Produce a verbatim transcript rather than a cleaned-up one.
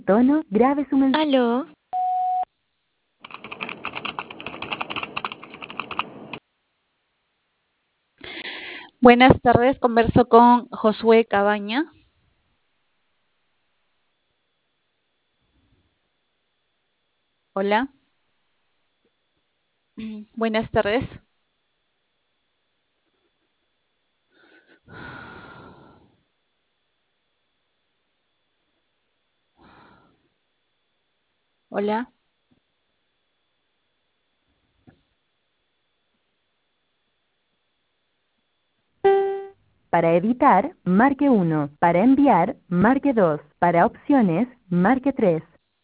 tono, grabe su mensaje. Aló, Buenas tardes, converso con Josué Cabaña. Hola. Buenas tardes. Hola. Para editar, marque uno. Para enviar, marque dos. Para opciones, marque tres.